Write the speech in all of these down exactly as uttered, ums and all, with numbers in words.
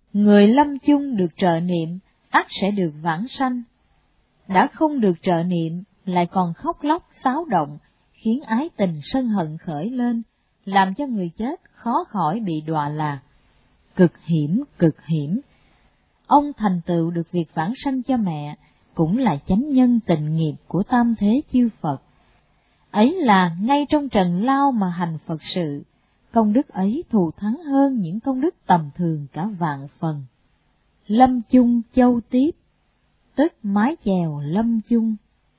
Người lâm chung được trợ niệm, ắt sẽ được vãng sanh. Đã không được trợ niệm, lại còn khóc lóc xáo động, khiến ái tình sân hận khởi lên, làm cho người chết khó khỏi bị đọa lạc. Cực hiểm, cực hiểm. Ông thành tựu được việc vãng sanh cho mẹ, cũng là chánh nhân tịnh nghiệp của tam thế chư Phật. Ấy là ngay trong trần lao mà hành Phật sự, công đức ấy thù thắng hơn những công đức tầm thường cả vạn phần. Lâm chung châu tiếp, tức mái chèo lâm chung.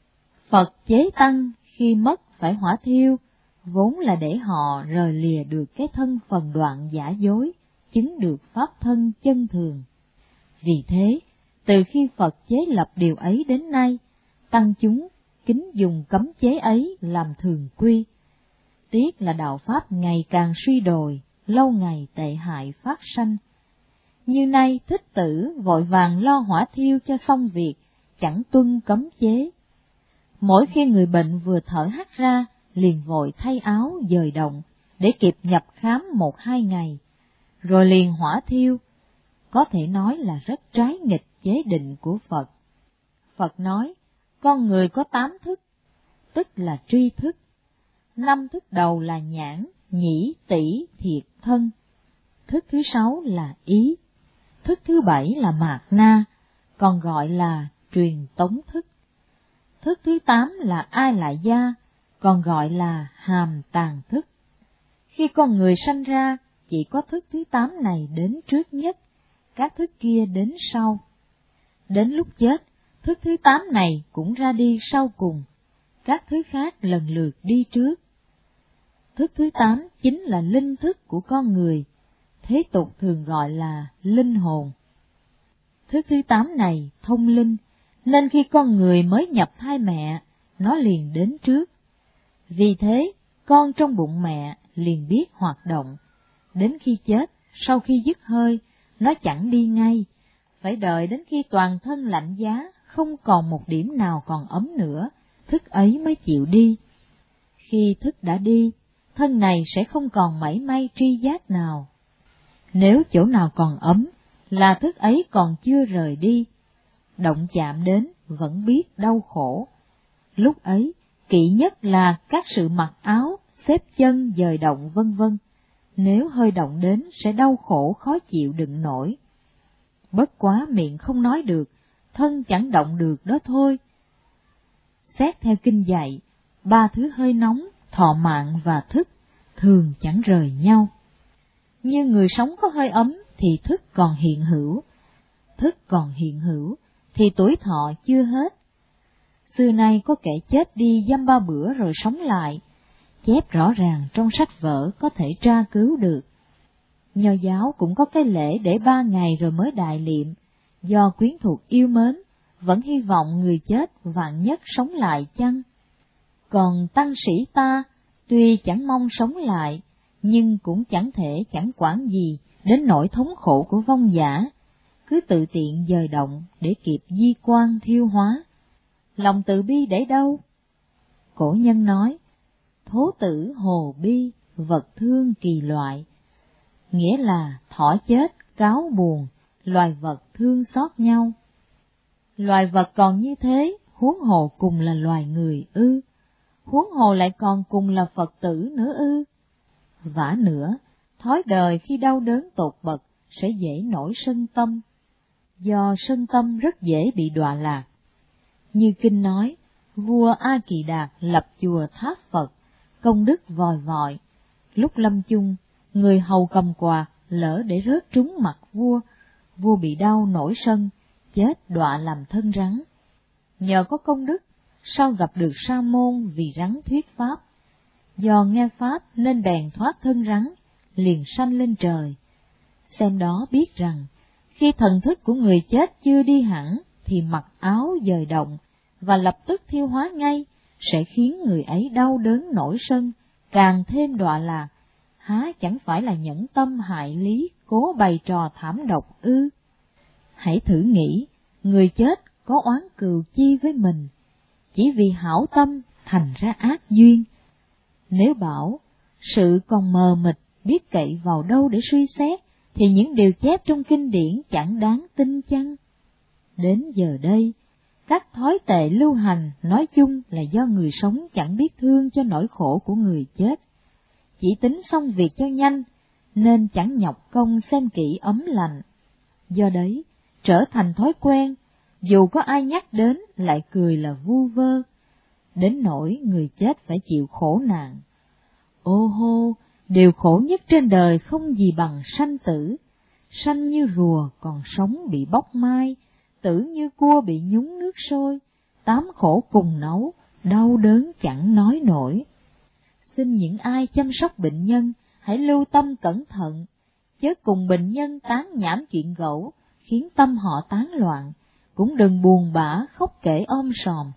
Phật chế tăng khi mất phải hỏa thiêu, vốn là để họ rời lìa được cái thân phần đoạn giả dối, chứng được pháp thân chân thường. Vì thế, từ khi Phật chế lập điều ấy đến nay, tăng chúng kính dùng cấm chế ấy làm thường quy. Tiếc là đạo pháp ngày càng suy đồi, lâu ngày tệ hại phát sanh. Như nay Thích Tử vội vàng lo hỏa thiêu cho xong việc, chẳng tuân cấm chế. Mỗi khi người bệnh vừa thở hắt ra, liền vội thay áo dời động, để kịp nhập khám một hai ngày, rồi liền hỏa thiêu. Có thể nói là rất trái nghịch chế định của Phật. Phật nói, con người có tám thức, tức là tri thức. Năm thức đầu là nhãn, nhĩ, tỷ, thiệt, thân. Thức thứ sáu là ý. Thức thứ bảy là mạt na, còn gọi là truyền tống thức. Thức thứ tám là ai lại gia, còn gọi là hàm tàng thức. Khi con người sanh ra, chỉ có thức thứ tám này đến trước nhất, các thức kia đến sau. Đến lúc chết, thức thứ tám này cũng ra đi sau cùng, các thứ khác lần lượt đi trước. Thức thứ tám chính là linh thức của con người, thế tục thường gọi là linh hồn. Thức thứ tám này thông linh, nên khi con người mới nhập thai mẹ, nó liền đến trước. Vì thế, con trong bụng mẹ liền biết hoạt động. Đến khi chết, sau khi dứt hơi, nó chẳng đi ngay, phải đợi đến khi toàn thân lạnh giá, không còn một điểm nào còn ấm nữa, thức ấy mới chịu đi. Khi thức đã đi, thân này sẽ không còn mảy may tri giác nào. Nếu chỗ nào còn ấm, là thức ấy còn chưa rời đi. Động chạm đến vẫn biết đau khổ. Lúc ấy, kỵ nhất là các sự mặc áo, xếp chân, dời động vân vân. Nếu hơi động đến sẽ đau khổ khó chịu đựng nổi. Bất quá miệng không nói được, thân chẳng động được đó thôi. Xét theo kinh dạy, ba thứ hơi nóng, thọ mạng và thức, thường chẳng rời nhau. Như người sống có hơi ấm thì thức còn hiện hữu, thức còn hiện hữu thì tuổi thọ chưa hết. Xưa nay có kẻ chết đi dăm ba bữa rồi sống lại, chép rõ ràng trong sách vở có thể tra cứu được. Nho giáo cũng có cái lễ để ba ngày rồi mới đại liệm, do quyến thuộc yêu mến, vẫn hy vọng người chết vạn nhất sống lại chăng. Còn tăng sĩ ta, tuy chẳng mong sống lại, nhưng cũng chẳng thể chẳng quản gì đến nỗi thống khổ của vong giả, cứ tự tiện dời động để kịp di quan thiêu hóa. Lòng từ bi để đâu? Cổ nhân nói, thố tử hồ bi, vật thương kỳ loại, nghĩa là thỏ chết, cáo buồn, loài vật thương xót nhau. Loài vật còn như thế, huống hồ cùng là loài người ư, huống hồ lại còn cùng là Phật tử nữa ư. Vả nữa, thói đời khi đau đớn tột bậc sẽ dễ nổi sân tâm, do sân tâm rất dễ bị đọa lạc. Như kinh nói, vua A Kỳ Đạt lập chùa tháp Phật, công đức vòi vọi. Lúc lâm chung, người hầu cầm quạt lỡ để rớt trúng mặt vua, vua bị đau nổi sân, chết đọa làm thân rắn. Nhờ có công đức, sau gặp được sa môn vì rắn thuyết pháp, do nghe pháp nên bèn thoát thân rắn, liền sanh lên trời. Xem đó biết rằng, khi thần thức của người chết chưa đi hẳn, thì mặc áo dời động, và lập tức thiêu hóa ngay, sẽ khiến người ấy đau đớn nổi sân, càng thêm đọa lạc. Há chẳng phải là nhẫn tâm hại lý, cố bày trò thảm độc ư? Hãy thử nghĩ, người chết có oán cừu chi với mình, chỉ vì hảo tâm thành ra ác duyên. Nếu bảo sự còn mờ mịt, biết cậy vào đâu để suy xét, thì những điều chép trong kinh điển chẳng đáng tin chăng? Đến giờ đây, các thói tệ lưu hành nói chung là do người sống chẳng biết thương cho nỗi khổ của người chết, chỉ tính xong việc cho nhanh, nên chẳng nhọc công xem kỹ ấm lạnh. Do đấy, trở thành thói quen, dù có ai nhắc đến lại cười là vu vơ, đến nỗi người chết phải chịu khổ nạn. Ô hô, điều khổ nhất trên đời không gì bằng sanh tử, sanh như rùa còn sống bị bóc mai, tử như cua bị nhúng nước sôi, tám khổ cùng nấu, đau đớn chẳng nói nổi. Xin những ai chăm sóc bệnh nhân, hãy lưu tâm cẩn thận, chớ cùng bệnh nhân tán nhảm chuyện gẫu, khiến tâm họ tán loạn, cũng đừng buồn bã khóc kể om sòm.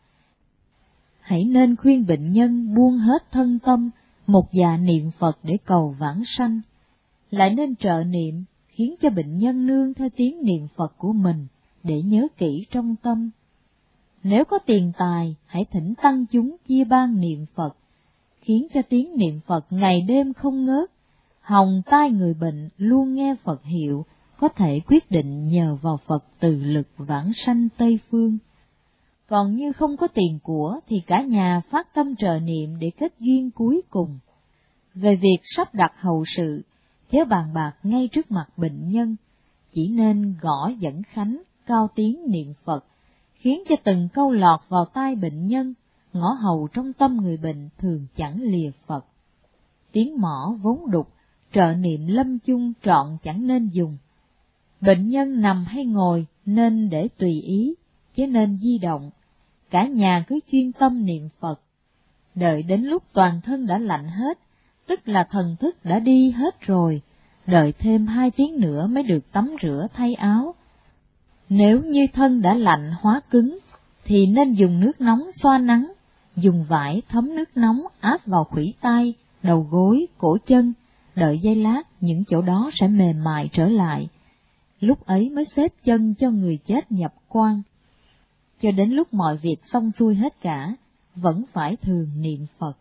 Hãy nên khuyên bệnh nhân buông hết thân tâm, một dạ niệm Phật để cầu vãng sanh, lại nên trợ niệm, khiến cho bệnh nhân nương theo tiếng niệm Phật của mình, để nhớ kỹ trong tâm. Nếu có tiền tài, hãy thỉnh tăng chúng chia ban niệm Phật, khiến cho tiếng niệm Phật ngày đêm không ngớt, hồng tai người bệnh luôn nghe Phật hiệu, có thể quyết định nhờ vào Phật từ lực vãng sanh Tây Phương. Còn như không có tiền của thì cả nhà phát tâm trợ niệm để kết duyên cuối cùng. Về việc sắp đặt hậu sự, chớ bàn bạc ngay trước mặt bệnh nhân, chỉ nên gõ dẫn khánh, cao tiếng niệm Phật, khiến cho từng câu lọt vào tai bệnh nhân, ngõ hầu trong tâm người bệnh thường chẳng lìa Phật. Tiếng mõ vốn đục, trợ niệm lâm chung trọn chẳng nên dùng. Bệnh nhân nằm hay ngồi nên để tùy ý, chứ nên di động. Cả nhà cứ chuyên tâm niệm Phật. Đợi đến lúc toàn thân đã lạnh hết, tức là thần thức đã đi hết rồi, đợi thêm hai tiếng nữa mới được tắm rửa thay áo. Nếu như thân đã lạnh hóa cứng, thì nên dùng nước nóng xoa nắng, dùng vải thấm nước nóng áp vào khuỷu tay, đầu gối, cổ chân, đợi giây lát những chỗ đó sẽ mềm mại trở lại. Lúc ấy mới xếp chân cho người chết nhập quan. Cho đến lúc mọi việc xong xuôi hết cả, vẫn phải thường niệm Phật.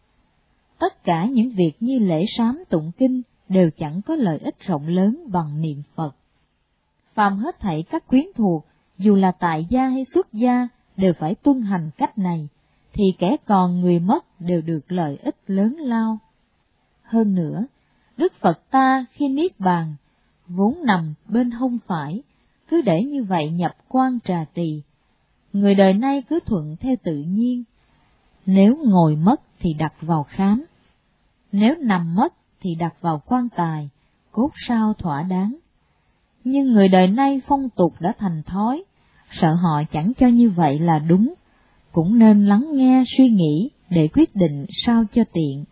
Tất cả những việc như lễ sám tụng kinh đều chẳng có lợi ích rộng lớn bằng niệm Phật. Phàm hết thảy các quyến thuộc, dù là tại gia hay xuất gia, đều phải tuân hành cách này, thì kẻ còn người mất đều được lợi ích lớn lao. Hơn nữa, Đức Phật ta khi niết bàn, vốn nằm bên hông phải, cứ để như vậy nhập quan Trà Tỳ. Người đời nay cứ thuận theo tự nhiên, nếu ngồi mất thì đặt vào khám, nếu nằm mất thì đặt vào quan tài, cốt sao thỏa đáng. Nhưng người đời nay phong tục đã thành thói, sợ họ chẳng cho như vậy là đúng, cũng nên lắng nghe suy nghĩ để quyết định sao cho tiện.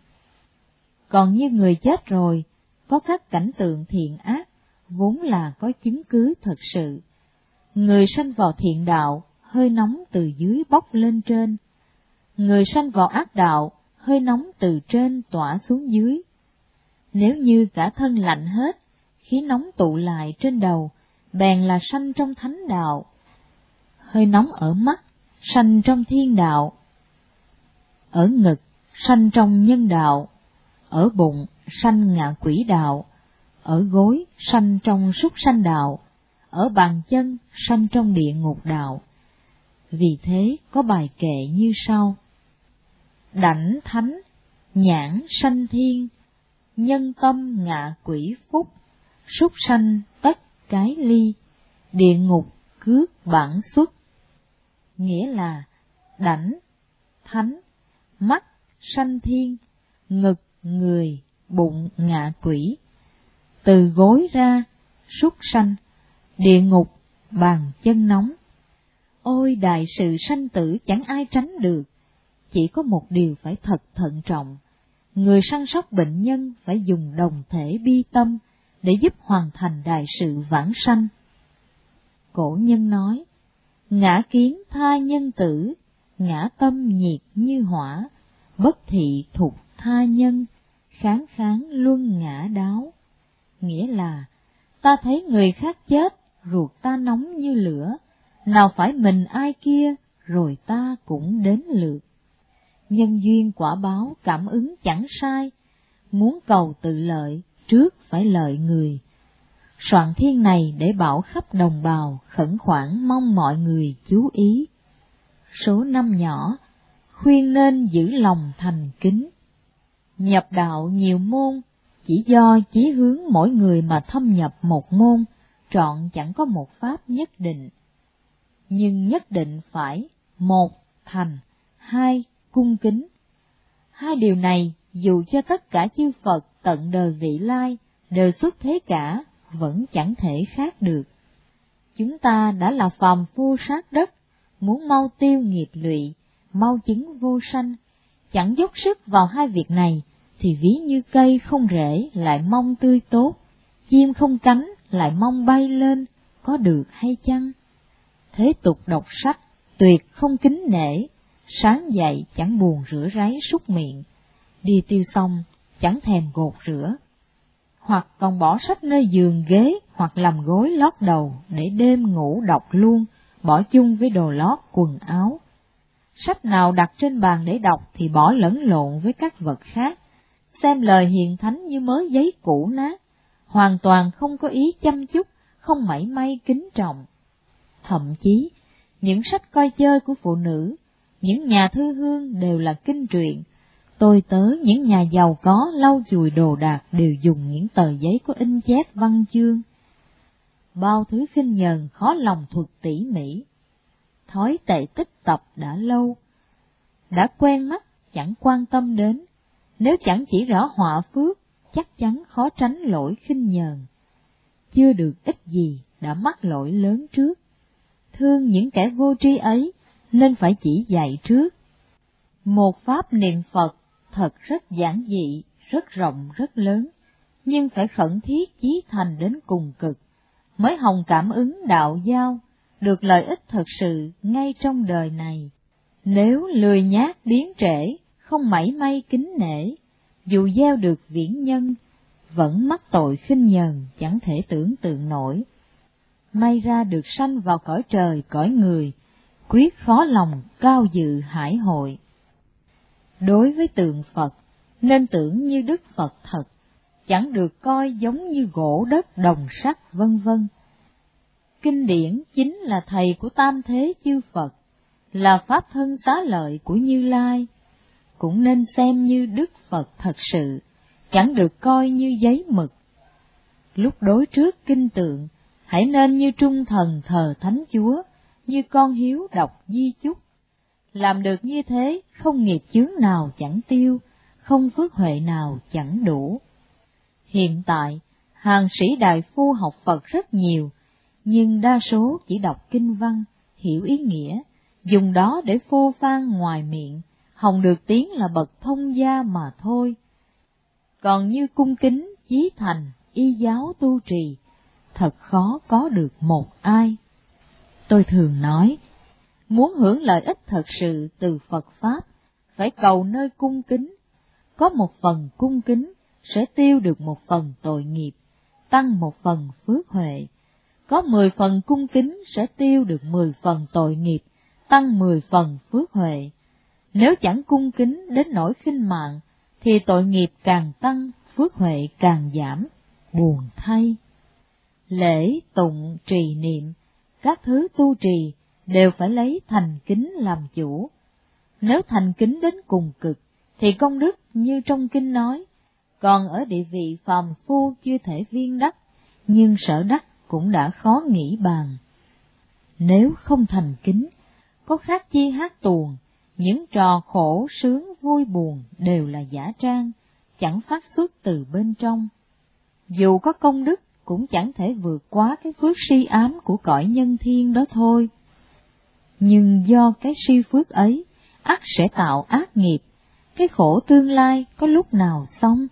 Còn như người chết rồi, có các cảnh tượng thiện ác, vốn là có chứng cứ thật sự. Người sanh vào thiện đạo, hơi nóng từ dưới bốc lên trên. Người sanh vào ác đạo, hơi nóng từ trên tỏa xuống dưới. Nếu như cả thân lạnh hết, khí nóng tụ lại trên đầu, bèn là sanh trong thánh đạo. Hơi nóng ở mắt, sanh trong thiên đạo. Ở ngực, sanh trong nhân đạo. Ở bụng, sanh ngạ quỷ đạo. Ở gối, sanh trong súc sanh đạo. Ở bàn chân, sanh trong địa ngục đạo. Vì thế có bài kệ như sau: Đảnh thánh, nhãn sanh thiên, nhân tâm ngạ quỷ phúc, súc sanh tất cái ly, địa ngục cước bản xuất. Nghĩa là đảnh, thánh, mắt sanh thiên, ngực người, bụng ngạ quỷ, từ gối ra súc sanh, địa ngục bàn chân nóng. Ôi đại sự sanh tử chẳng ai tránh được, chỉ có một điều phải thật thận trọng. Người săn sóc bệnh nhân phải dùng đồng thể bi tâm để giúp hoàn thành đại sự vãng sanh. Cổ nhân nói, ngã kiến tha nhân tử, ngã tâm nhiệt như hỏa, bất thị thục tha nhân, kháng kháng luân ngã đáo. Nghĩa là, ta thấy người khác chết, ruột ta nóng như lửa, nào phải mình ai kia, rồi ta cũng đến lượt. Nhân duyên quả báo cảm ứng chẳng sai, muốn cầu tự lợi, trước phải lợi người. Soạn thiên này để bảo khắp đồng bào, khẩn khoản mong mọi người chú ý. Số năm nhỏ, khuyên nên giữ lòng thành kính. Nhập đạo nhiều môn, chỉ do chí hướng mỗi người mà thâm nhập một môn, trọn chẳng có một pháp nhất định. Nhưng nhất định phải: một, thành; hai, cung kính. Hai điều này dù cho tất cả chư Phật tận đời vị lai đều xuất thế cả, vẫn chẳng thể khác được. Chúng ta đã là phàm phu sát đất, muốn mau tiêu nghiệp lụy, mau chứng vô sanh, chẳng dốc sức vào hai việc này, thì ví như cây không rễ lại mong tươi tốt, chim không cánh lại mong bay lên, có được hay chăng? Thế tục đọc sách, tuyệt không kính nể, sáng dậy chẳng buồn rửa ráy súc miệng, đi tiêu xong chẳng thèm gột rửa, hoặc còn bỏ sách nơi giường ghế hoặc làm gối lót đầu để đêm ngủ đọc luôn, bỏ chung với đồ lót quần áo. Sách nào đặt trên bàn để đọc thì bỏ lẫn lộn với các vật khác, xem lời hiền thánh như mớ giấy cũ nát, hoàn toàn không có ý chăm chút, không mảy may kính trọng. Thậm chí, những sách coi chơi của phụ nữ, những nhà thư hương đều là kinh truyện. Tôi tớ những nhà giàu có lau chùi đồ đạc đều dùng những tờ giấy có in chép văn chương. Bao thứ khinh nhờn khó lòng thuật tỉ mỉ. Thói tệ tích tập đã lâu, đã quen mắt chẳng quan tâm đến, nếu chẳng chỉ rõ họa phước, chắc chắn khó tránh lỗi khinh nhờn. Chưa được ít gì đã mắc lỗi lớn trước. Thương những kẻ vô tri ấy nên phải chỉ dạy trước. Một pháp niệm Phật thật rất giản dị, rất rộng, rất lớn, nhưng phải khẩn thiết chí thành đến cùng cực, mới hồng cảm ứng đạo giao, được lợi ích thật sự ngay trong đời này. Nếu lười nhác biến trễ, không mảy may kính nể, dù gieo được viễn nhân, vẫn mắc tội khinh nhờn chẳng thể tưởng tượng nổi. May ra được sanh vào cõi trời cõi người, quyết khó lòng cao dự hải hội. Đối với tượng Phật, nên tưởng như Đức Phật thật, chẳng được coi giống như gỗ đất đồng sắt vân vân. Kinh điển chính là thầy của tam thế chư Phật, là pháp thân xá lợi của Như Lai, cũng nên xem như Đức Phật thật sự, chẳng được coi như giấy mực. Lúc đối trước kinh tượng, hãy nên như trung thần thờ Thánh Chúa, như con hiếu đọc di chúc. Làm được như thế, không nghiệp chướng nào chẳng tiêu, không phước huệ nào chẳng đủ. Hiện tại, hàng sĩ đại phu học Phật rất nhiều, nhưng đa số chỉ đọc kinh văn, hiểu ý nghĩa, dùng đó để phô phan ngoài miệng, hòng được tiếng là bậc thông gia mà thôi. Còn như cung kính, chí thành, y giáo tu trì, thật khó có được một ai. Tôi thường nói, muốn hưởng lợi ích thật sự từ Phật Pháp, phải cầu nơi cung kính. Có một phần cung kính sẽ tiêu được một phần tội nghiệp, tăng một phần phước huệ. Có mười phần cung kính sẽ tiêu được mười phần tội nghiệp, tăng mười phần phước huệ. Nếu chẳng cung kính đến nỗi khinh mạng, thì tội nghiệp càng tăng, phước huệ càng giảm, buồn thay. Lễ, tụng, trì niệm, các thứ tu trì đều phải lấy thành kính làm chủ. Nếu thành kính đến cùng cực, thì công đức như trong kinh nói, còn ở địa vị phàm phu chưa thể viên đắc, nhưng sở đắc cũng đã khó nghĩ bàn. Nếu không thành kính, có khác chi hát tuồng, những trò khổ sướng vui buồn đều là giả trang, chẳng phát xuất từ bên trong. Dù có công đức cũng chẳng thể vượt quá cái phước si ám của cõi nhân thiên đó thôi. Nhưng do cái si phước ấy, ắt sẽ tạo ác nghiệp, cái khổ tương lai có lúc nào xong.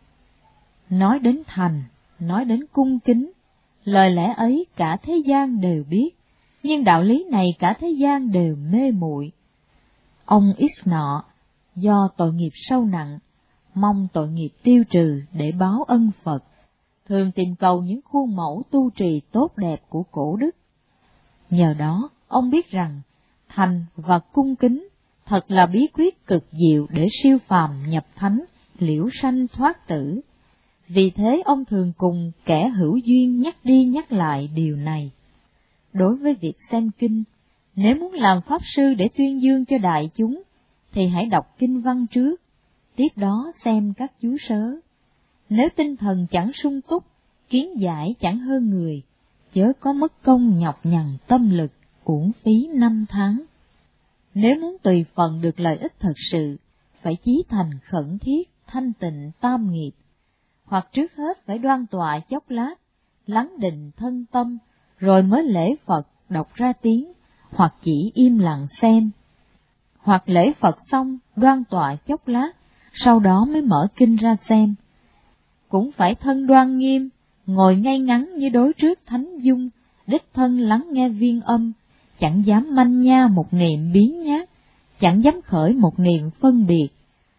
Nói đến thành, nói đến cung kính, lời lẽ ấy cả thế gian đều biết, nhưng đạo lý này cả thế gian đều mê muội. Ông X nọ, do tội nghiệp sâu nặng, mong tội nghiệp tiêu trừ để báo ân Phật, thường tìm cầu những khuôn mẫu tu trì tốt đẹp của cổ đức. Nhờ đó, ông biết rằng, thành và cung kính thật là bí quyết cực diệu để siêu phàm nhập thánh, liễu sanh thoát tử. Vì thế ông thường cùng kẻ hữu duyên nhắc đi nhắc lại điều này. Đối với việc xem kinh, nếu muốn làm pháp sư để tuyên dương cho đại chúng, thì hãy đọc kinh văn trước, tiếp đó xem các chú sớ. Nếu tinh thần chẳng sung túc, kiến giải chẳng hơn người, chớ có mất công nhọc nhằn tâm lực, uổng phí năm tháng. Nếu muốn tùy phần được lợi ích thật sự, phải chí thành khẩn thiết, thanh tịnh tam nghiệp, hoặc trước hết phải đoan tọa chốc lát, lắng định thân tâm, rồi mới lễ Phật đọc ra tiếng, hoặc chỉ im lặng xem. Hoặc lễ Phật xong đoan tọa chốc lát, sau đó mới mở kinh ra xem. Cũng phải thân đoan nghiêm, ngồi ngay ngắn như đối trước thánh dung, đích thân lắng nghe viên âm, chẳng dám manh nha một niệm biến nhát, chẳng dám khởi một niệm phân biệt.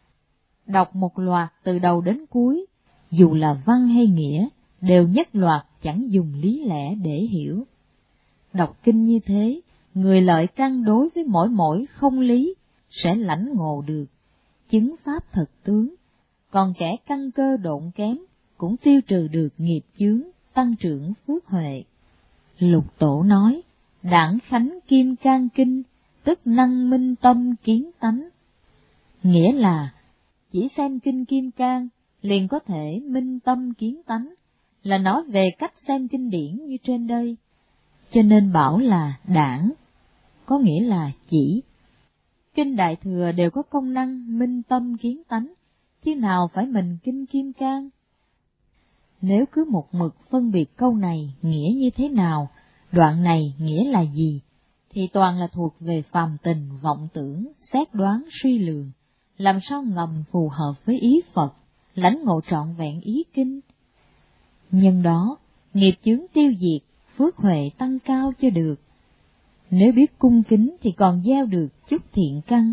Đọc một loạt từ đầu đến cuối, dù là văn hay nghĩa, đều nhất loạt chẳng dùng lý lẽ để hiểu. Đọc kinh như thế, người lợi căn đối với mỗi mỗi không lý, sẽ lãnh ngộ được, chứng pháp thật tướng, còn kẻ căn cơ độn kém, cũng tiêu trừ được nghiệp chướng, tăng trưởng phước huệ. Lục Tổ nói, đảng khánh kim cang kinh, tức năng minh tâm kiến tánh. Nghĩa là, chỉ xem kinh kim cang, liền có thể minh tâm kiến tánh, là nói về cách xem kinh điển như trên đây. Cho nên bảo là đảng, có nghĩa là chỉ. Kinh Đại Thừa đều có công năng minh tâm kiến tánh, chứ nào phải mình kinh kim cang. Nếu cứ một mực phân biệt câu này nghĩa như thế nào, đoạn này nghĩa là gì, thì toàn là thuộc về phàm tình vọng tưởng, xét đoán suy lường, làm sao ngầm phù hợp với ý Phật, lãnh ngộ trọn vẹn ý kinh. Nhân đó, nghiệp chướng tiêu diệt, phước huệ tăng cao cho được. Nếu biết cung kính thì còn gieo được chút thiện căn.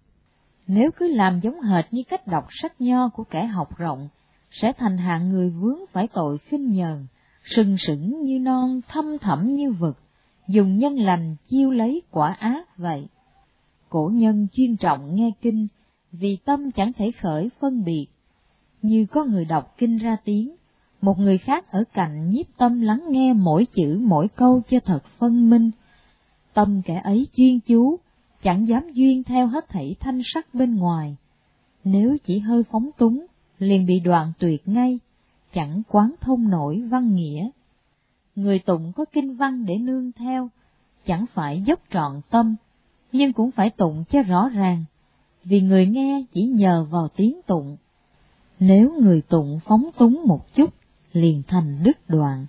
Nếu cứ làm giống hệt như cách đọc sách nho của kẻ học rộng, sẽ thành hạng người vướng phải tội khinh nhờn, sừng sững như non, thâm thẳm như vực, dùng nhân lành chiêu lấy quả ác vậy. Cổ nhân chuyên trọng nghe kinh, vì tâm chẳng thể khởi phân biệt. Như có người đọc kinh ra tiếng, một người khác ở cạnh nhiếp tâm lắng nghe mỗi chữ mỗi câu cho thật phân minh. Tâm kẻ ấy chuyên chú, chẳng dám duyên theo hết thảy thanh sắc bên ngoài. Nếu chỉ hơi phóng túng, liền bị đoạn tuyệt ngay, chẳng quán thông nổi văn nghĩa. Người tụng có kinh văn để nương theo, chẳng phải dốc trọn tâm, nhưng cũng phải tụng cho rõ ràng, vì người nghe chỉ nhờ vào tiếng tụng. Nếu người tụng phóng túng một chút, liền thành đứt đoạn.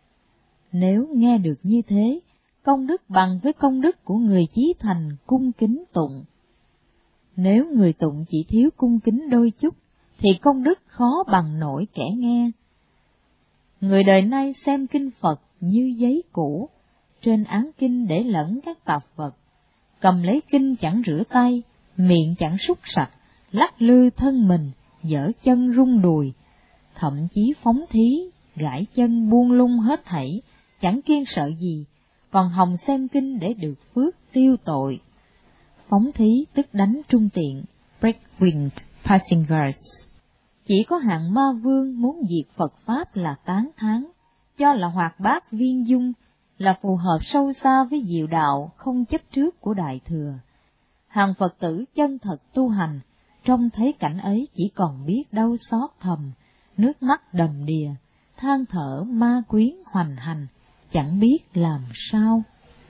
Nếu nghe được như thế, công đức bằng với công đức của người chí thành cung kính tụng. Nếu người tụng chỉ thiếu cung kính đôi chút, thì công đức khó bằng nổi kẻ nghe. Người đời nay xem kinh Phật như giấy cũ, trên án kinh để lẫn các tạp vật, cầm lấy kinh chẳng rửa tay, miệng chẳng súc sạch, lắc lư thân mình, giở chân rung đùi, thậm chí phóng thí, gãi chân buông lung hết thảy, chẳng kiêng sợ gì, còn hòng xem kinh để được phước tiêu tội. Phóng thí tức đánh trung tiện, break wind, passing guards. Chỉ có hạng ma vương muốn diệt Phật Pháp là tán thán, cho là hoạt bát viên dung, là phù hợp sâu xa với diệu đạo không chấp trước của Đại Thừa. Hàng Phật tử chân thật tu hành, trông thấy cảnh ấy chỉ còn biết đau xót thầm, nước mắt đầm đìa, than thở ma quyến hoành hành, chẳng biết làm sao.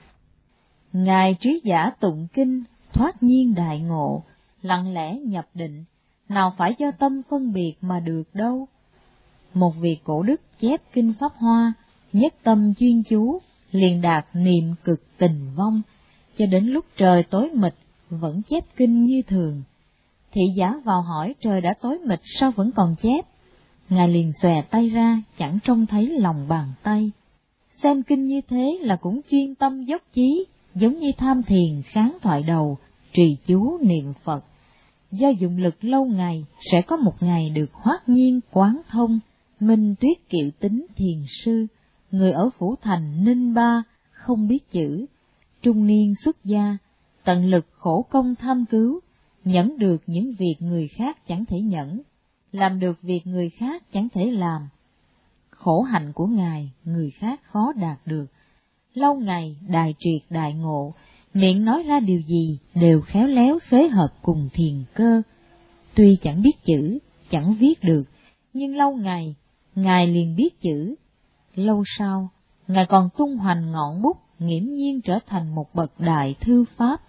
Ngài trí giả tụng kinh, thoát nhiên đại ngộ, lặng lẽ nhập định, nào phải do tâm phân biệt mà được đâu. Một vị cổ đức chép kinh Pháp Hoa, nhất tâm chuyên chú, liền đạt niệm cực tình vong, cho đến lúc trời tối mịt vẫn chép kinh như thường. Thị giả vào hỏi trời đã tối mịt sao vẫn còn chép? Ngài liền xòe tay ra, chẳng trông thấy lòng bàn tay. Xem kinh như thế là cũng chuyên tâm dốc chí, giống như tham thiền kháng thoại đầu, trì chú niệm Phật. Do dụng lực lâu ngày, sẽ có một ngày được hoát nhiên quán thông. Minh Tuyết Kiệu Tính thiền sư, người ở Phủ Thành Ninh Ba, không biết chữ, trung niên xuất gia, tận lực khổ công tham cứu, nhẫn được những việc người khác chẳng thể nhẫn, làm được việc người khác chẳng thể làm. Khổ hạnh của Ngài, người khác khó đạt được. Lâu ngày đại triệt đại ngộ, miệng nói ra điều gì đều khéo léo phối hợp cùng thiền cơ. Tuy chẳng biết chữ, chẳng viết được, nhưng lâu ngày, Ngài liền biết chữ. Lâu sau, Ngài còn tung hoành ngọn bút, nghiễm nhiên trở thành một bậc đại thư pháp.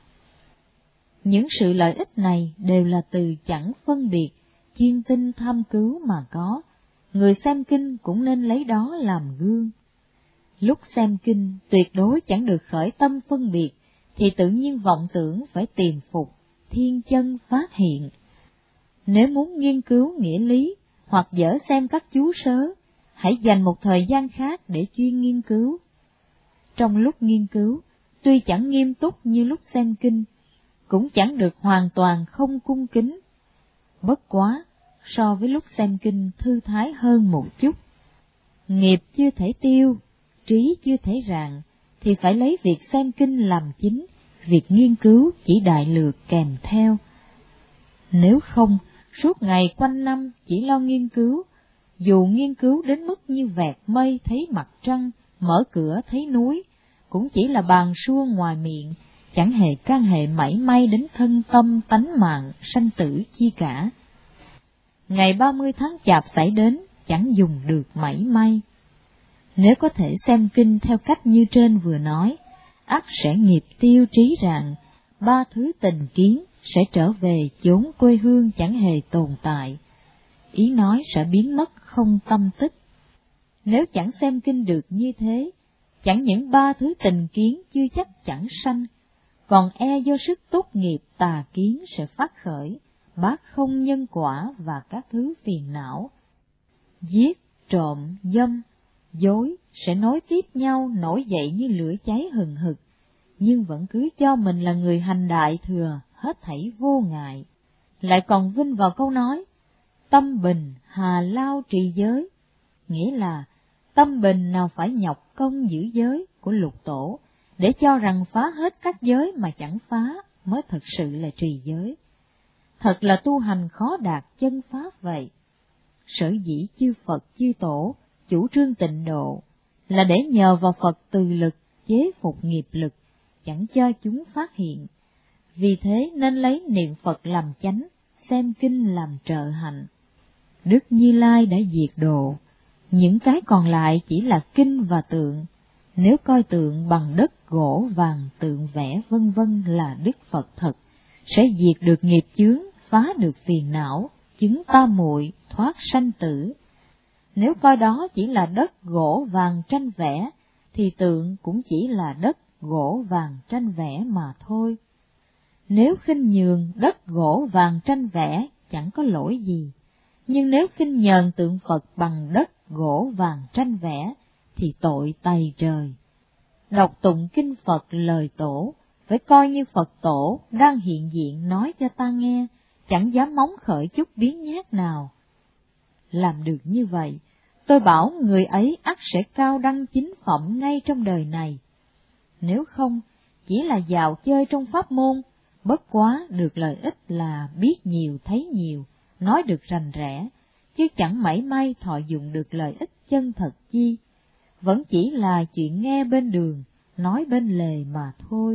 Những sự lợi ích này đều là từ chẳng phân biệt, chuyên tinh tham cứu mà có. Người xem kinh cũng nên lấy đó làm gương. Lúc xem kinh tuyệt đối chẳng được khởi tâm phân biệt, thì tự nhiên vọng tưởng phải tìm phục, thiên chân phát hiện. Nếu muốn nghiên cứu nghĩa lý, hoặc dở xem các chú sớ, hãy dành một thời gian khác để chuyên nghiên cứu. Trong lúc nghiên cứu, tuy chẳng nghiêm túc như lúc xem kinh, cũng chẳng được hoàn toàn không cung kính. Bất quá, so với lúc xem kinh thư thái hơn một chút. Nghiệp chưa thể tiêu, trí chưa thể rạng, thì phải lấy việc xem kinh làm chính, việc nghiên cứu chỉ đại lược kèm theo. Nếu không, suốt ngày quanh năm chỉ lo nghiên cứu, dù nghiên cứu đến mức như vẹt mây thấy mặt trăng, mở cửa thấy núi, cũng chỉ là bàn suông ngoài miệng, chẳng hề can hệ mảy may đến thân tâm tánh mạng, sanh tử chi cả. Ngày ba mươi tháng chạp xảy đến, chẳng dùng được mảy may. Nếu có thể xem kinh theo cách như trên vừa nói, ắt sẽ nghiệp tiêu trí rạng, ba thứ tình kiến sẽ trở về chốn quê hương chẳng hề tồn tại. Ý nói sẽ biến mất không tâm tích. Nếu chẳng xem kinh được như thế, chẳng những ba thứ tình kiến chưa chắc chẳng sanh, còn e do sức tốt nghiệp tà kiến sẽ phát khởi, bác không nhân quả và các thứ phiền não. Giết, trộm, dâm, dối sẽ nối tiếp nhau nổi dậy như lửa cháy hừng hực, nhưng vẫn cứ cho mình là người hành đại thừa, hết thảy vô ngại. Lại còn vinh vào câu nói, tâm bình hà lao trì giới, nghĩa là tâm bình nào phải nhọc công giữ giới của lục tổ, để cho rằng phá hết các giới mà chẳng phá mới thật sự là trì giới. Thật là tu hành khó đạt chân pháp vậy. Sở dĩ chư Phật chư Tổ chủ trương tịnh độ là để nhờ vào Phật từ lực chế phục nghiệp lực, chẳng cho chúng phát hiện. Vì thế nên lấy niệm Phật làm chánh, xem kinh làm trợ hạnh. Đức Như Lai đã diệt độ, những cái còn lại chỉ là kinh và tượng. Nếu coi tượng bằng đất, gỗ, vàng, tượng vẽ vân vân là Đức Phật thật, sẽ diệt được nghiệp chướng, phá được phiền não, chứng tam muội, thoát sanh tử. Nếu coi đó chỉ là đất, gỗ, vàng, tranh vẽ, thì tượng cũng chỉ là đất, gỗ, vàng, tranh vẽ mà thôi. Nếu khinh nhường đất, gỗ, vàng, tranh vẽ, chẳng có lỗi gì. Nhưng nếu khinh nhờn tượng Phật bằng đất, gỗ, vàng, tranh vẽ, thì tội tày trời. Đọc tụng kinh Phật lời tổ, phải coi như Phật tổ đang hiện diện nói cho ta nghe, chẳng dám móng khởi chút biến nhát nào. Làm được như vậy, tôi bảo người ấy ắt sẽ cao đăng chính phẩm ngay trong đời này. Nếu không, chỉ là dạo chơi trong pháp môn, bất quá được lợi ích là biết nhiều thấy nhiều, nói được rành rẽ, chứ chẳng mảy may thọ dụng được lợi ích chân thật chi, vẫn chỉ là chuyện nghe bên đường, nói bên lề mà thôi.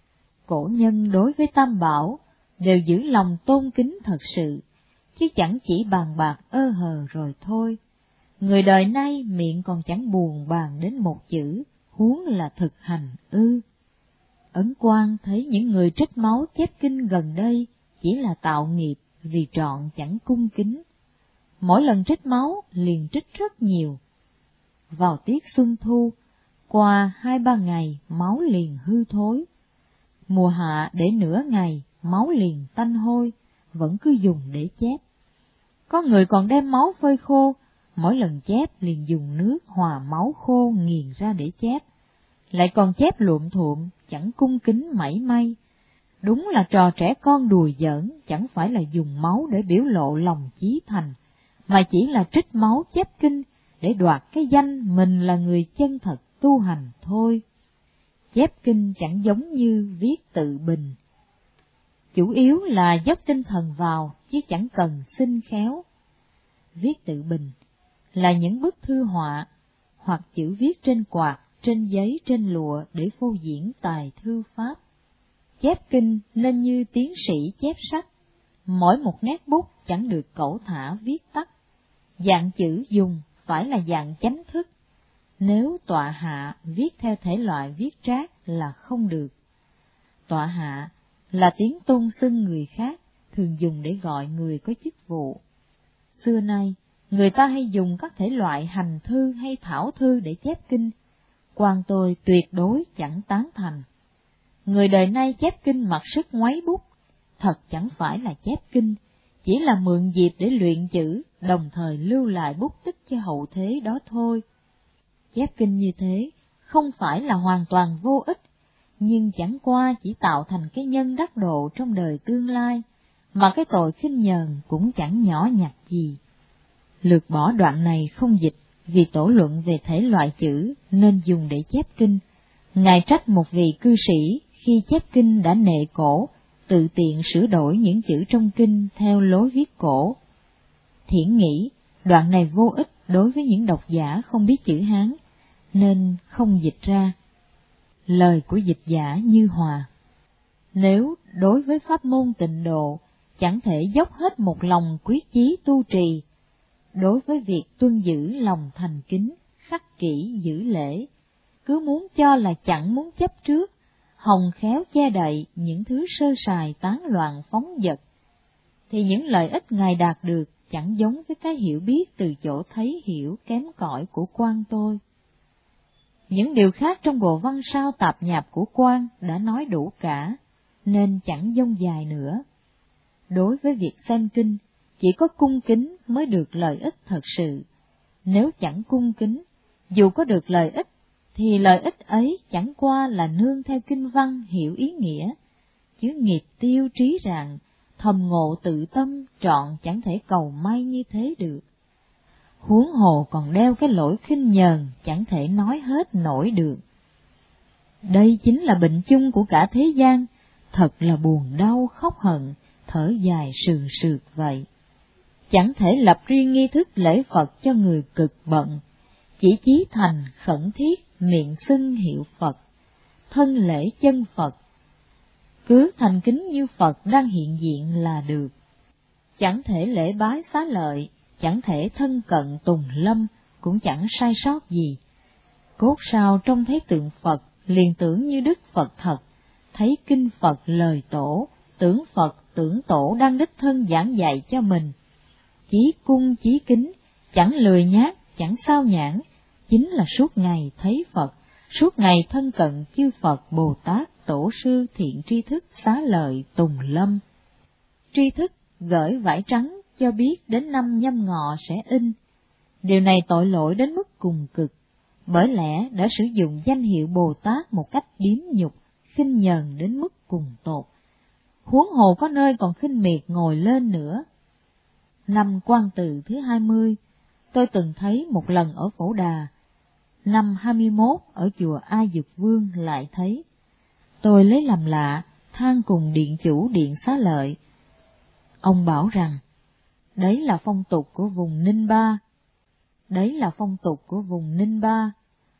Cổ nhân đối với Tam Bảo đều giữ lòng tôn kính thật sự, chứ chẳng chỉ bàn bạc ơ hờ rồi thôi. Người đời nay miệng còn chẳng buồn bàn đến một chữ, huống là thực hành ư. Ấn Quang thấy những người trích máu chép kinh gần đây chỉ là tạo nghiệp vì trọn chẳng cung kính. Mỗi lần trích máu liền trích rất nhiều. Vào tiết xuân thu, qua hai ba ngày máu liền hư thối. Mùa hạ để nửa ngày máu liền tanh hôi, vẫn cứ dùng để chép. Có người còn đem máu phơi khô, mỗi lần chép liền dùng nước hòa máu khô nghiền ra để chép. Lại còn chép luộm thuộm, chẳng cung kính mảy may. Đúng là trò trẻ con đùa giỡn, chẳng phải là dùng máu để biểu lộ lòng chí thành, mà chỉ là trích máu chép kinh để đoạt cái danh mình là người chân thật tu hành thôi. Chép kinh chẳng giống như viết tự bình. Chủ yếu là dốc tinh thần vào, chứ chẳng cần xinh khéo. viết tự bình, là những bức thư họa, hoặc chữ viết trên quạt, trên giấy, trên lụa để phô diễn tài thư pháp. Chép kinh nên như tiến sĩ chép sách, mỗi một nét bút chẳng được cẩu thả viết tắt. Dạng chữ dùng phải là dạng chánh thức, nếu tọa hạ viết theo thể loại viết trác là không được. Tọa hạ là tiếng tôn xưng người khác, thường dùng để gọi người có chức vụ. Xưa nay, người ta hay dùng các thể loại hành thư hay thảo thư để chép kinh, quan tôi tuyệt đối chẳng tán thành. Người đời nay chép kinh mặc sức ngoáy bút, thật chẳng phải là chép kinh, chỉ là mượn dịp để luyện chữ, đồng thời lưu lại bút tích cho hậu thế đó thôi. Chép kinh như thế không phải là hoàn toàn vô ích, nhưng chẳng qua chỉ tạo thành cái nhân đắc độ trong đời tương lai, mà cái tội khinh nhờn cũng chẳng nhỏ nhặt gì. Lược bỏ đoạn này không dịch, vì tổ luận về thể loại chữ nên dùng để chép kinh. Ngài trách một vị cư sĩ khi chép kinh đã nệ cổ, tự tiện sửa đổi những chữ trong kinh theo lối viết cổ. Thiển nghĩ đoạn này vô ích đối với những độc giả không biết chữ Hán, nên không dịch ra. Lời của dịch giả Như Hòa: nếu đối với pháp môn tịnh độ chẳng thể dốc hết một lòng quyết chí tu trì, đối với việc tuân giữ lòng thành kính, khắc kỷ giữ lễ, cứ muốn cho là chẳng muốn chấp trước, hòng khéo che đậy những thứ sơ sài tán loạn phóng dật, thì những lợi ích Ngài đạt được chẳng giống với cái hiểu biết từ chỗ thấy hiểu kém cỏi của quan tôi. Những điều khác trong bộ văn sao tạp nhạp của quan đã nói đủ cả, nên chẳng dông dài nữa. Đối với việc xem kinh, chỉ có cung kính mới được lợi ích thật sự. Nếu chẳng cung kính, dù có được lợi ích, thì lợi ích ấy chẳng qua là nương theo kinh văn hiểu ý nghĩa, chứ nghiệp tiêu trí rạng, thầm ngộ tự tâm trọn chẳng thể cầu may như thế được. Huống hồ còn đeo cái lỗi khinh nhờn chẳng thể nói hết nổi được. Đây chính là bệnh chung của cả thế gian, thật là buồn đau khóc hận, thở dài sườn sượt vậy. Chẳng thể lập riêng nghi thức lễ Phật cho người cực bận, chỉ chí thành khẩn thiết miệng xưng hiệu Phật, thân lễ chân Phật. Cứ thành kính như Phật đang hiện diện là được. Chẳng thể lễ bái xá lợi, chẳng thể thân cận tùng lâm, cũng chẳng sai sót gì. Cốt sao trông thấy tượng Phật, liền tưởng như Đức Phật thật, thấy kinh Phật lời tổ, tưởng Phật tưởng tổ đang đích thân giảng dạy cho mình. Chí cung chí kính, chẳng lười nhác, chẳng sao nhãn, chính là suốt ngày thấy Phật, suốt ngày thân cận chư Phật Bồ Tát Tổ sư thiện tri thức xá lợi tùng lâm. Tri thức gửi vải trắng cho biết đến năm nhâm ngọ sẽ in. Điều này tội lỗi đến mức cùng cực, bởi lẽ đã sử dụng danh hiệu Bồ Tát một cách điếm nhục, khinh nhờn đến mức cùng tột. Huống hồ có nơi còn khinh miệt ngồi lên nữa. Năm Quan Tự thứ hai mươi, tôi từng thấy một lần ở Phổ Đà. Năm hai mươi mốt ở chùa A Dục Vương lại thấy. Tôi lấy làm lạ, than cùng điện chủ điện Xá Lợi. Ông bảo rằng, đấy là phong tục của vùng Ninh Ba. Đấy là phong tục của vùng Ninh Ba.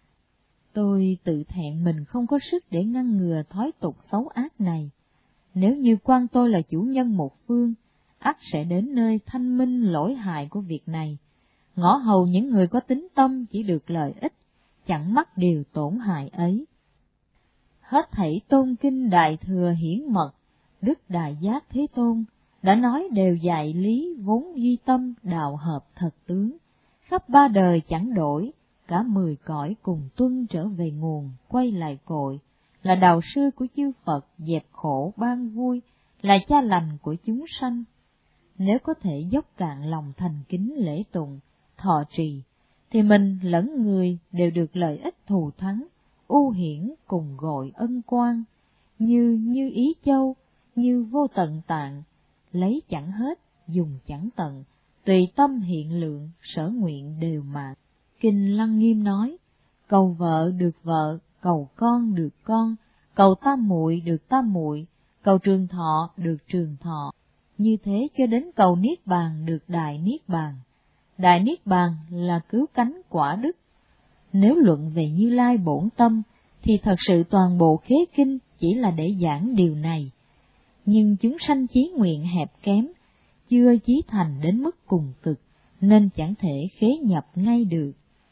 Tôi tự thẹn mình không có sức để ngăn ngừa thói tục xấu ác này. Nếu như quan tôi là chủ nhân một phương, ắt sẽ đến nơi thanh minh lỗi hại của việc này. Ngõ hầu những người có tính tâm chỉ được lợi ích, chẳng mắc điều tổn hại ấy. Hết thảy tôn kinh đại thừa hiển mật, Đức Đại Giác Thế Tôn đã nói đều dạy lý vốn duy tâm đạo hợp thật tướng, khắp ba đời chẳng đổi, cả mười cõi cùng tuân trở về nguồn, quay lại cội, là đạo sư của chư Phật dẹp khổ ban vui, là cha lành của chúng sanh. Nếu có thể dốc cạn lòng thành kính lễ tụng, thọ trì, thì mình lẫn người đều được lợi ích thù thắng, ưu hiển cùng gọi ân quan, như như ý châu, như vô tận tạng, lấy chẳng hết, dùng chẳng tận, tùy tâm hiện lượng, sở nguyện đều mạn. Kinh Lăng Nghiêm nói, cầu vợ được vợ, cầu con được con, cầu tam muội được tam muội, cầu trường thọ được trường thọ, như thế cho đến cầu niết bàn được đại niết bàn. Đại Niết Bàn là cứu cánh quả đức. Nếu luận về Như Lai bổn tâm, thì thật sự toàn bộ khế kinh chỉ là để giảng điều này. Nhưng chúng sanh chí nguyện hẹp kém, chưa chí thành đến mức cùng cực, nên chẳng thể khế nhập ngay được.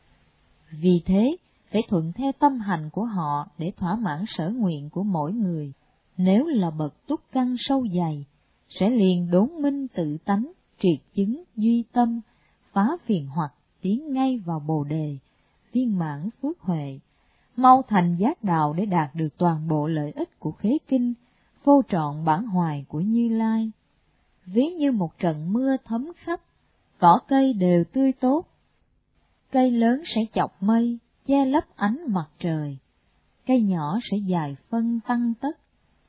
Vì thế, phải thuận theo tâm hành của họ để thỏa mãn sở nguyện của mỗi người. Nếu là bậc túc căn sâu dày, sẽ liền đốn minh tự tánh, triệt chứng duy tâm, phá phiền hoặc, tiến ngay vào bồ đề, viên mãn phước huệ, mau thành giác đạo để đạt được toàn bộ lợi ích của khế kinh, vô trọn bản hoài của Như Lai. Ví như một trận mưa thấm khắp, cỏ cây đều tươi tốt. Cây lớn sẽ chọc mây, che lấp ánh mặt trời. Cây nhỏ sẽ dài phân tăng tất.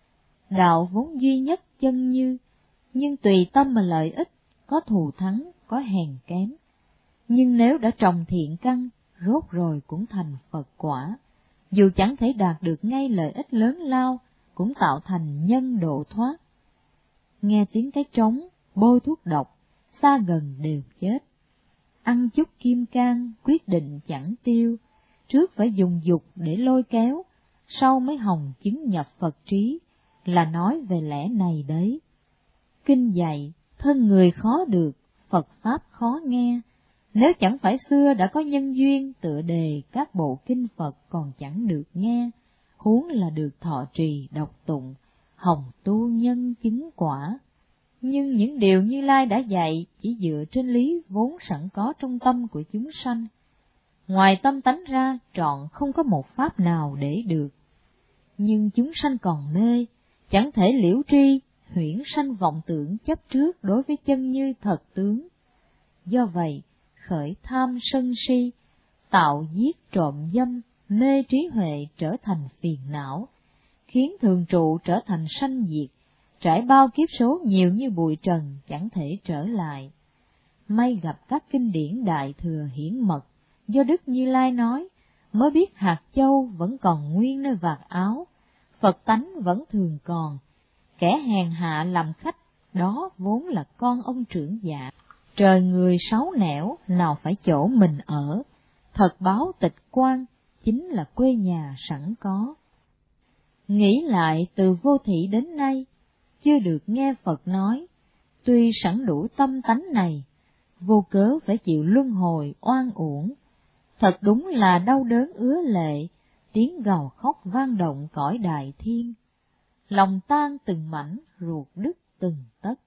Đạo vốn duy nhất chân như, nhưng tùy tâm mà lợi ích, có thù thắng, có hèn kém. Nhưng nếu đã trồng thiện căn, rốt rồi cũng thành Phật quả. Dù chẳng thể đạt được ngay lợi ích lớn lao, cũng tạo thành nhân độ thoát. Nghe tiếng cái trống, bôi thuốc độc, xa gần đều chết. Ăn chút kim cang, quyết định chẳng tiêu, trước phải dùng dục để lôi kéo, sau mới hồng chứng nhập Phật trí, là nói về lẽ này đấy. Kinh dạy, thân người khó được, Phật Pháp khó nghe, nếu chẳng phải xưa đã có nhân duyên tựa đề các bộ kinh Phật còn chẳng được nghe, huống là được thọ trì đọc tụng, hồng tu nhân chứng quả. Nhưng những điều Như Lai đã dạy chỉ dựa trên lý vốn sẵn có trong tâm của chúng sanh. Ngoài tâm tánh ra, trọn không có một pháp nào để được. Nhưng chúng sanh còn mê, chẳng thể liễu tri, huyễn sanh vọng tưởng chấp trước đối với chân như thật tướng. Do vậy, khởi tham sân si, tạo giết trộm dâm, mê trí huệ trở thành phiền não, khiến thường trụ trở thành sanh diệt, trải bao kiếp số nhiều như bụi trần chẳng thể trở lại. May gặp các kinh điển đại thừa hiển mật, do Đức Như Lai nói, mới biết hạt châu vẫn còn nguyên nơi vạt áo, Phật tánh vẫn thường còn, kẻ hèn hạ làm khách, đó vốn là con ông trưởng dạ. Trời người sáu nẻo, nào phải chỗ mình ở, thật báo tịch quan, chính là quê nhà sẵn có. Nghĩ lại từ vô thị đến nay, chưa được nghe Phật nói, tuy sẵn đủ tâm tánh này, vô cớ phải chịu luân hồi oan uổng, thật đúng là đau đớn ứa lệ, tiếng gào khóc vang động cõi đại thiên. Lòng tan từng mảnh, ruột đứt từng tấc.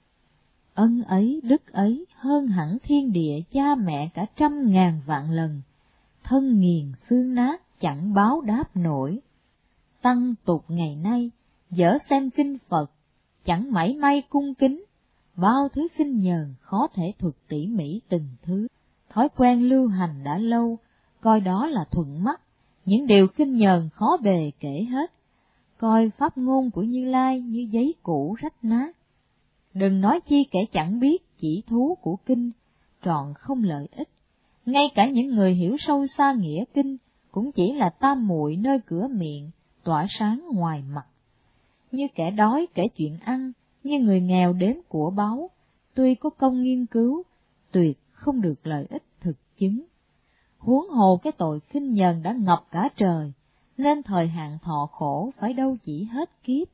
Ân ấy đức ấy hơn hẳn thiên địa cha mẹ cả trăm ngàn vạn lần, thân nghiền xương nát chẳng báo đáp nổi. Tăng tục ngày nay, dở xem kinh Phật, chẳng mảy may cung kính, bao thứ khinh nhờn khó thể thuật tỉ mỉ từng thứ. Thói quen lưu hành đã lâu, coi đó là thuận mắt, những điều khinh nhờn khó bề kể hết. Coi pháp ngôn của Như Lai như giấy cũ rách nát. Đừng nói chi kẻ chẳng biết chỉ thú của kinh, trọn không lợi ích. Ngay cả những người hiểu sâu xa nghĩa kinh, cũng chỉ là tam muội nơi cửa miệng, tỏa sáng ngoài mặt. Như kẻ đói kể chuyện ăn, như người nghèo đếm của báu, tuy có công nghiên cứu, tuyệt không được lợi ích thực chứng. Huống hồ cái tội khinh nhờn đã ngập cả trời, nên thời hạn thọ khổ phải đâu chỉ hết kiếp.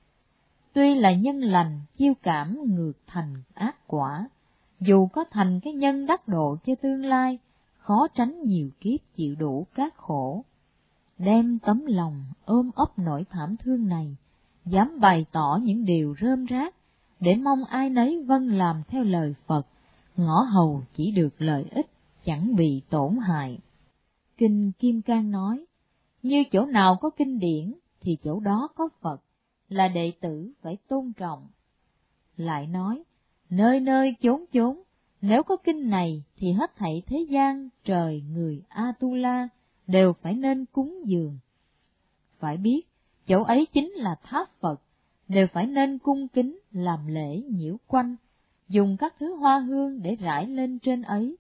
Tuy là nhân lành, chiêu cảm ngược thành ác quả, dù có thành cái nhân đắc độ cho tương lai, khó tránh nhiều kiếp chịu đủ các khổ. Đem tấm lòng ôm ấp nỗi thảm thương này, dám bày tỏ những điều rơm rác, để mong ai nấy vâng làm theo lời Phật, ngõ hầu chỉ được lợi ích, chẳng bị tổn hại. Kinh Kim Cang nói, như chỗ nào có kinh điển, thì chỗ đó có Phật, là đệ tử phải tôn trọng. Lại nói, nơi nơi chốn chốn, nếu có kinh này thì hết thảy thế gian, trời, người, Atula đều phải nên cúng dường. Phải biết, chỗ ấy chính là tháp Phật, đều phải nên cung kính làm lễ nhiễu quanh, dùng các thứ hoa hương để rải lên trên ấy.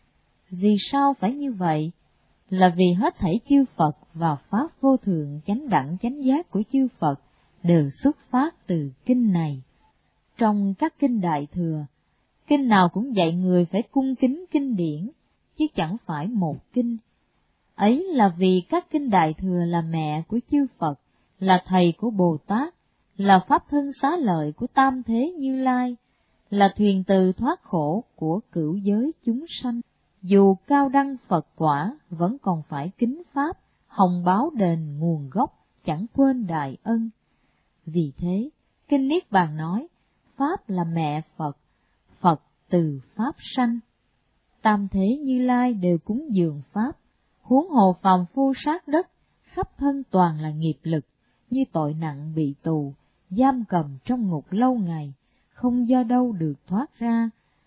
Vì sao phải như vậy? Là vì hết thảy chư Phật và Pháp vô thượng chánh đẳng chánh giác của chư Phật đều xuất phát từ kinh này. Trong các kinh Đại Thừa, Kinh nào cũng dạy người phải cung kính kinh điển, chứ chẳng phải một kinh. Ấy là vì các kinh Đại Thừa là mẹ của chư Phật, là thầy của Bồ Tát, là pháp thân xá lợi của Tam Thế Như Lai, là thuyền từ thoát khổ của cửu giới chúng sanh. Dù cao đăng Phật quả, vẫn còn phải kính pháp, hồng báo đền nguồn gốc, chẳng quên đại ân. Vì thế, Kinh Niết Bàn nói, Pháp là mẹ Phật, Phật từ Pháp sanh. Tam Thế Như Lai đều cúng dường Pháp, huống hồ phàm phu sát đất, khắp thân toàn là nghiệp lực, như tội nặng bị tù, giam cầm trong ngục lâu ngày, không do đâu được thoát ra.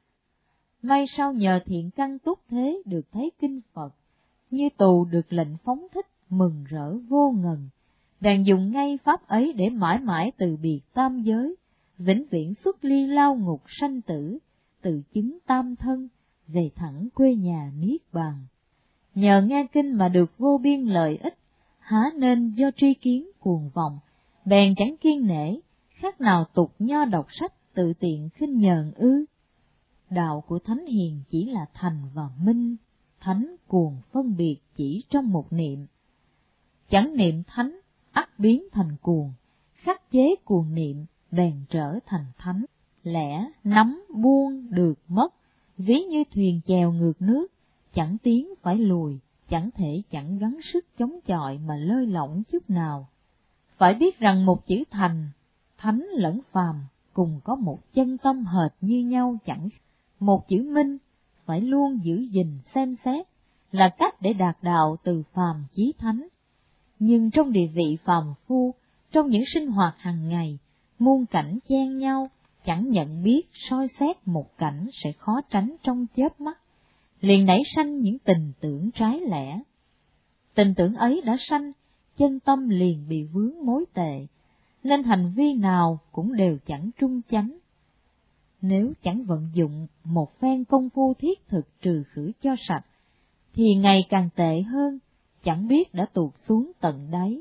May sao nhờ thiện căn túc thế được thấy kinh Phật, như tù được lệnh phóng thích, mừng rỡ vô ngần, bèn dùng ngay pháp ấy để mãi mãi từ biệt tam giới, vĩnh viễn xuất ly lao ngục sanh tử, tự chứng tam thân, về thẳng quê nhà Niết Bàn. Nhờ nghe kinh mà được vô biên lợi ích, há nên do tri kiến cuồng vọng, bèn chẳng kiên nể, khác nào tục nho đọc sách tự tiện khinh nhờn ư. Đạo của thánh hiền chỉ là thành và minh, thánh cuồng phân biệt chỉ trong một niệm. Chẳng niệm thánh, ắt biến thành cuồng, khắc chế cuồng niệm, bèn trở thành thánh. Lẽ nắm buông được mất, ví như thuyền chèo ngược nước, chẳng tiến phải lùi, chẳng thể chẳng gắng sức chống chọi mà lơi lỏng chút nào. Phải biết rằng một chữ thành, thánh lẫn phàm, cùng có một chân tâm hệt như nhau chẳng. Một chữ minh, phải luôn giữ gìn xem xét, là cách để đạt đạo từ phàm chí thánh. Nhưng trong địa vị phàm phu, trong những sinh hoạt hàng ngày, muôn cảnh chen nhau, chẳng nhận biết soi xét một cảnh sẽ khó tránh trong chớp mắt, liền nảy sanh những tình tưởng trái lẽ. Tình tưởng ấy đã sanh, chân tâm liền bị vướng mối tệ, nên hành vi nào cũng đều chẳng trung chánh. Nếu chẳng vận dụng một phen công phu thiết thực trừ khử cho sạch, thì ngày càng tệ hơn, chẳng biết đã tuột xuống tận đáy.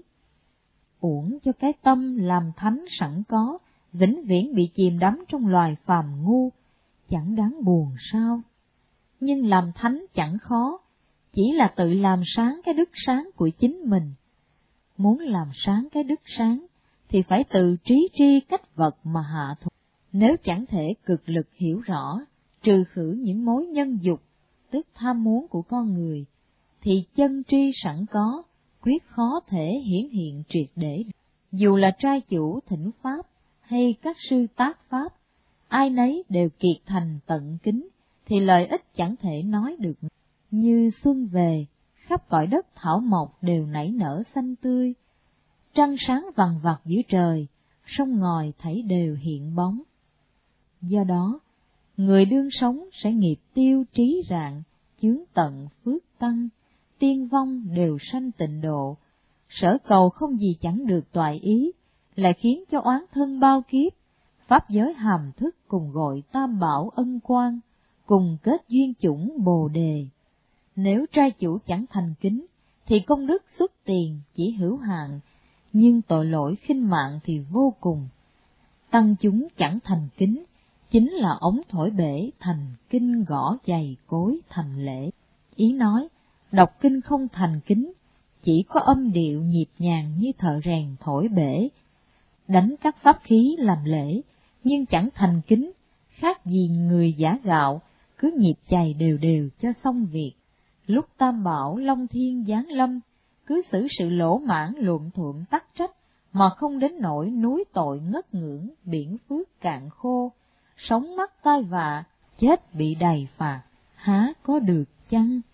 Uổng cho cái tâm làm thánh sẵn có, vĩnh viễn bị chìm đắm trong loài phàm ngu, chẳng đáng buồn sao. Nhưng làm thánh chẳng khó, chỉ là tự làm sáng cái đức sáng của chính mình. Muốn làm sáng cái đức sáng, thì phải tự trí tri cách vật mà hạ thuộc. Nếu chẳng thể cực lực hiểu rõ, trừ khử những mối nhân dục, tức tham muốn của con người, thì chân tri sẵn có, quyết khó thể hiển hiện triệt để. Dù là trai chủ thỉnh pháp, hay các sư tác pháp, ai nấy đều kiệt thành tận kính, thì lợi ích chẳng thể nói được. Như xuân về, khắp cõi đất thảo mộc đều nảy nở xanh tươi, trăng sáng vằng vặc giữa trời, sông ngòi thảy đều hiện bóng. Do đó, người đương sống sẽ nghiệp tiêu trí rạng, chướng tận phước tăng, tiên vong đều sanh tịnh độ, sở cầu không gì chẳng được toại ý, lại khiến cho oán thân bao kiếp, pháp giới hàm thức cùng gọi tam bảo ân quan, cùng kết duyên chủng bồ đề. Nếu trai chủ chẳng thành kính, thì công đức xuất tiền chỉ hữu hạn, nhưng tội lỗi khinh mạng thì vô cùng. Tăng chúng chẳng thành kính, chính là ống thổi bể thành kinh gõ giày cối thành lễ. Ý nói, đọc kinh không thành kính, chỉ có âm điệu nhịp nhàng như thợ rèn thổi bể, đánh các pháp khí làm lễ, nhưng chẳng thành kính, khác gì người giả gạo, cứ nhịp chày đều đều cho xong việc. Lúc tam bảo long thiên giáng lâm, cứ xử sự lỗ mãn luộm thuộm tắc trách, mà không đến nỗi núi tội ngất ngưỡng, biển phước cạn khô, sống mắc tai vạ, chết bị đầy phạt, há có được chăng?